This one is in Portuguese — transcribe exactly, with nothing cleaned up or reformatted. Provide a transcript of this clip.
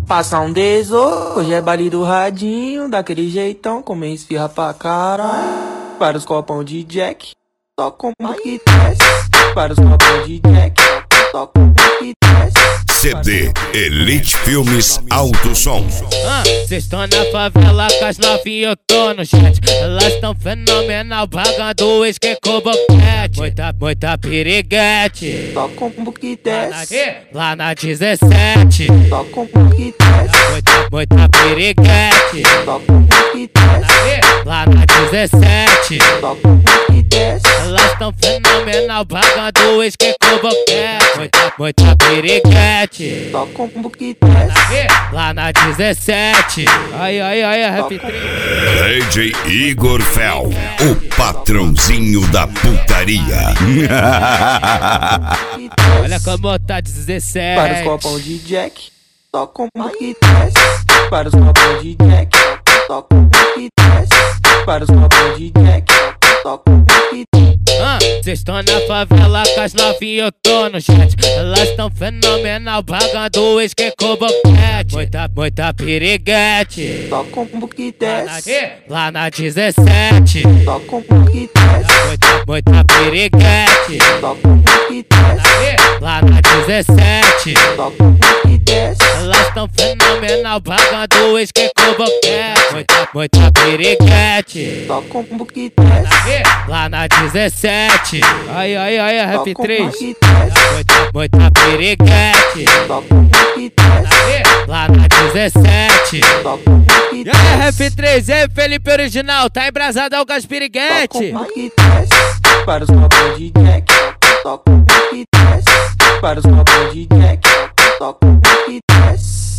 Passa um deso, hoje é baile do radinho, daquele jeitão, comer esfirra pra caralho. Vários copão de Jack, só como que desce. Vários copão de Jack, só como que desce. C D Elite Filmes Alto Som. Ah, cês tão na favela com as novinhas, eu tô no chat. Elas tão fenomenal, pagando o uísque com boquete. Muita, muita piriguete. Só como que desce. Lá na dezessete. Só como que desce. Muita, muita piriguete. Só como que desce. Lá na dezessete. Só como que desce. Elas tão fenomenal, pagando o uísque com boquete. Muita, muita piriguete. Só como que desce. Lá na dezessete. Ai, ai, ai, rap três. D J Igor Fel, o patrãozinho da putaria. Olha como tá dezessete. Vários copão de Jack, só como que desce. Vários copão de Jack, só como que desce. Vários copão de Jack, só como que desce. Ah, cês tão na favela com as novinhas, eu tô no chat. Elas tão fenomenal, pagando o uísque com boquete. Muita, muita piriguete. Só como que desce. Lá na dezessete. Só como que desce. Muita, muita piriguete. Só como que desce. Lá na dezessete. Só como que desce. Elas tão fenomenal, pagando o uísque com boquete. Muita, muita piriguete. Só como que desce. Lá na dezessete. Ai, ai, ai, rap como três. que desce. Muita, muita piriguete. Só como que desce. Lá na dezessete. Só como que E aí, desce. rap três, aí, Felipe Original, tá embrasado ao gás Só piriguete. como que desce. Vários copão de Jack, só como que desce. Vários copão de Jack, só como que desce.